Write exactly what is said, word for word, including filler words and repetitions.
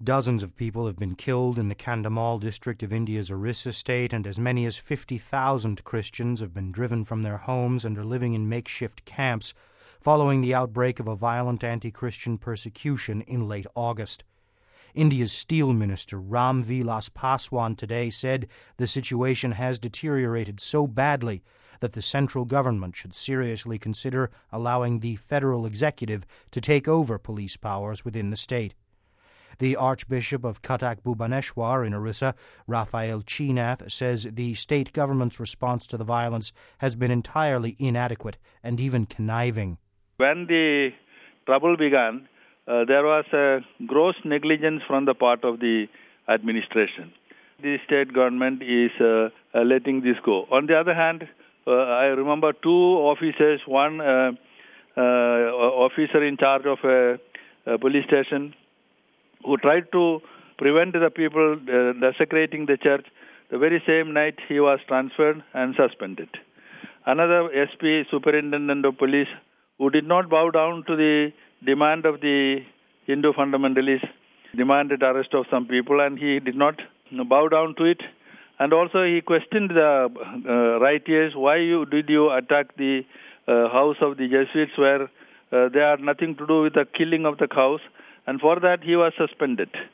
Dozens of people have been killed in the Kandhamal district of India's Orissa state, and as many as fifty thousand Christians have been driven from their homes and are living in makeshift camps following the outbreak of a violent anti-Christian persecution in late August. India's Steel Minister Ram Vilas Paswan today said the situation has deteriorated so badly that the central government should seriously consider allowing the federal executive to take over police powers within the state. The Archbishop of Cuttack Bhubaneswar in Orissa, Raphael Chinath, says the state government's response to the violence has been entirely inadequate and even conniving. When the trouble began, uh, there was a gross negligence from the part of the administration. The state government is uh, uh, letting this go. On the other hand, uh, I remember two officers, one uh, uh, officer in charge of a, a police station, who tried to prevent the people uh, desecrating the church. The very same night he was transferred and suspended. Another S P, Superintendent of Police, who did not bow down to the demand of the Hindu fundamentalists, demanded arrest of some people, and he did not bow down to it. And also he questioned the uh, righteous, why you, did you attack the uh, house of the Jesuits where uh, they had nothing to do with the killing of the cows? And for that, he was suspended.